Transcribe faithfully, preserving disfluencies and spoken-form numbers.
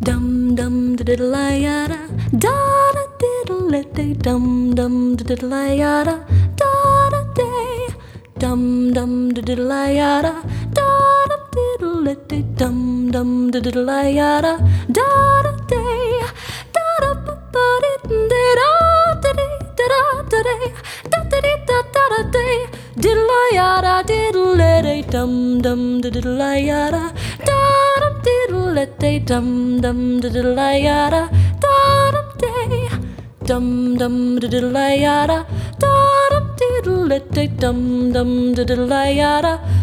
Dum dum diddle yada, da da diddle day, dum dum diddle yada, da da day, dum dum diddle yada, da da diddle day, dum dum diddle yada, da da day, da da ba ba da da da da da da da da da da day, diddle yada diddle day, dum dum diddle yada, da da diddle day, dum dum diddle yada, da da day, dum dum diddle yada, da da diddle day, dum dum diddle yada.